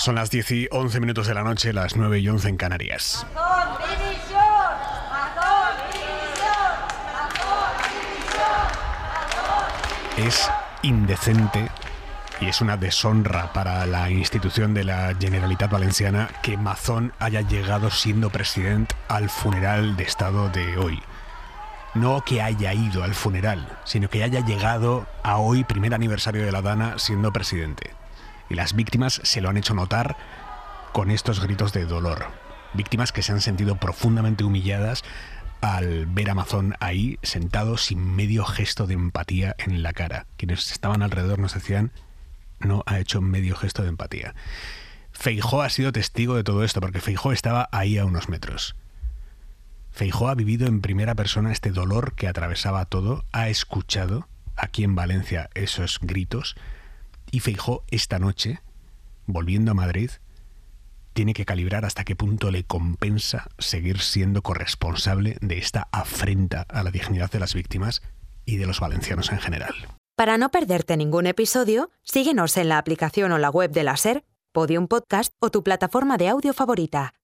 Son las 10 y 11 minutos de la noche, las 9 y 11 en Canarias. Es indecente y es una deshonra para la institución de la Generalitat Valenciana que Mazón haya llegado siendo presidente al funeral de Estado de hoy. No que haya ido al funeral, sino que haya llegado a hoy, primer aniversario de la Dana, siendo presidente. Y las víctimas se lo han hecho notar con estos gritos de dolor. Víctimas que se han sentido profundamente humilladas al ver a Mazón ahí, sentado sin medio gesto de empatía en la cara. Quienes estaban alrededor nos decían, no ha hecho medio gesto de empatía. Feijóo ha sido testigo de todo esto, porque Feijóo estaba ahí a unos metros. Feijóo ha vivido en primera persona este dolor que atravesaba todo, ha escuchado aquí en Valencia esos gritos, y Feijóo esta noche, volviendo a Madrid, tiene que calibrar hasta qué punto le compensa seguir siendo corresponsable de esta afrenta a la dignidad de las víctimas y de los valencianos en general. Para no perderte ningún episodio, síguenos en la aplicación o la web de la SER, Podium Podcast o tu plataforma de audio favorita.